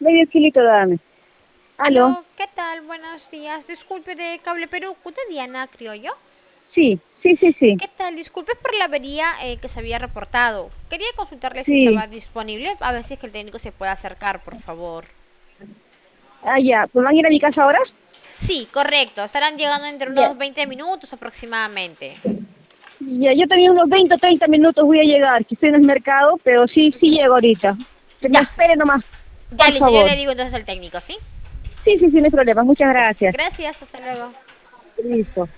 Medio kilito dame. Aló. Aló, ¿qué tal? Buenos días. Disculpe de Cable Perú, ¿de Diana Criollo? Sí. ¿Qué tal? Disculpe por la avería que se había reportado. Quería consultarle si Sí. estaba disponible, a ver si es que el técnico se puede acercar, por favor. Ah, ya. ¿Pues van a ir a mi casa ahora? Sí, correcto. Estarán llegando entre Ya. unos 20 minutos aproximadamente. Ya, yo también unos 20 o 30 minutos voy a llegar, que estoy en el mercado, pero sí llego ahorita. Que me Ya, espere nomás, ya por listo, yo favor. le digo entonces al técnico, ¿sí? Sí, no hay problema. Muchas Ya. gracias. Gracias, hasta luego. Listo.